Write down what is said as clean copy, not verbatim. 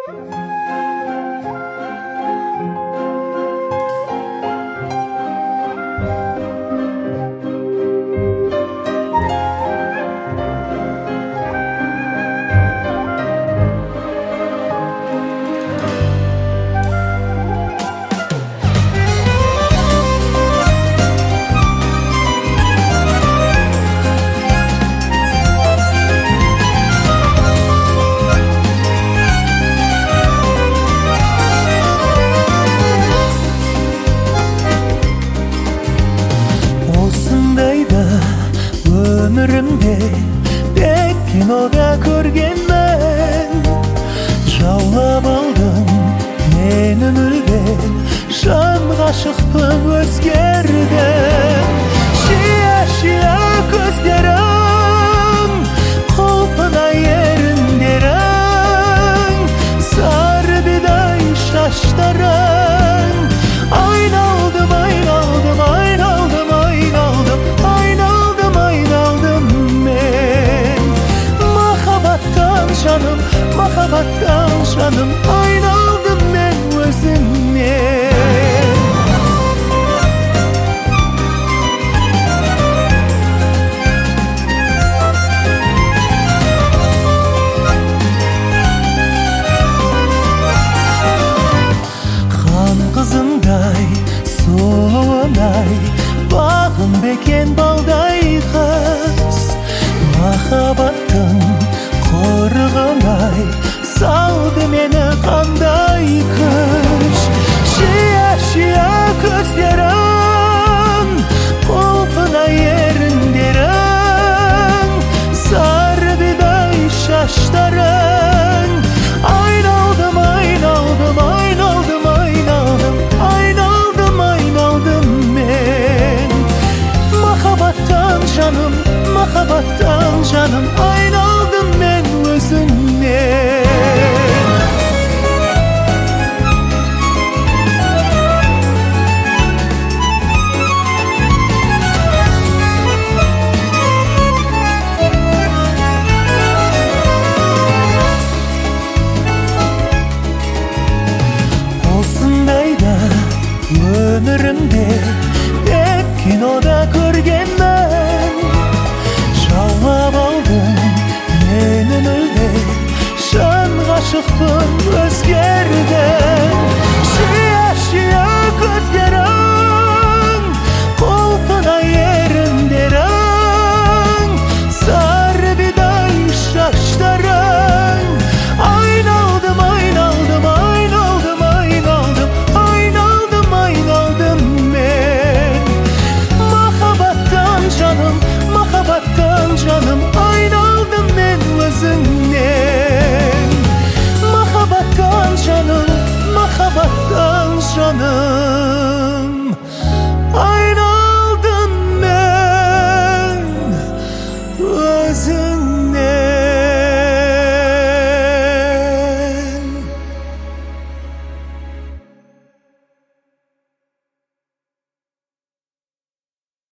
Ömrümde pek kinoda көргенмен жаулап алдым мен өмірде жан ғашықпын өзгердім шия көздерің құлпынай еріндерің сары бидай шаштарың айналдым айналдым айналдым айналдым айналдым мен махаббаттан жаным айналдым мен өзіңнен хан қызындай сұлуындай бағым бекен балдай қыз махаббаттың қорығындай салды мені қандай күш шия көздерің құлпынай еріндерің сары бидай шаштарың айналдым айналдым айналдым айналдым айналдым айналдым мен махаббаттан жаным айналдым мен өзіңнен осындайда өмірімде тек кинода көргенмен жаулап алдым мен өмірде жан ғашықпын өзгердім шия көздерің құлпынай еріндерің сары бидай шаштарың айналдым айналдым айналдым айналдым айналдым айналдым мен махаббаттан жаным айналдым мен өзіңнен махаббаттан жаным махаббаттан